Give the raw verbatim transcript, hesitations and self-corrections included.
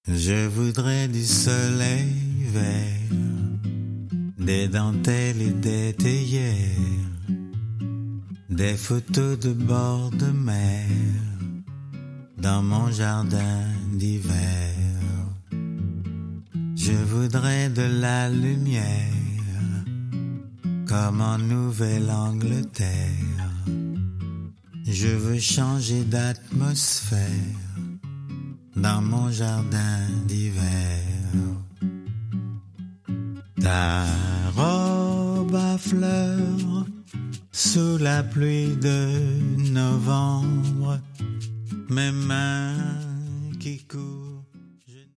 Je voudrais du soleil vert, des dentelles et des théières, des photos de bord de mer dans mon jardin d'hiver. Je voudrais de la lumière comme en Nouvelle-Angleterre. Je veux changer d'atmosphère dans mon jardin d'hiver. Ta robe à fleurs sous la pluie de novembre, mes mains qui courent.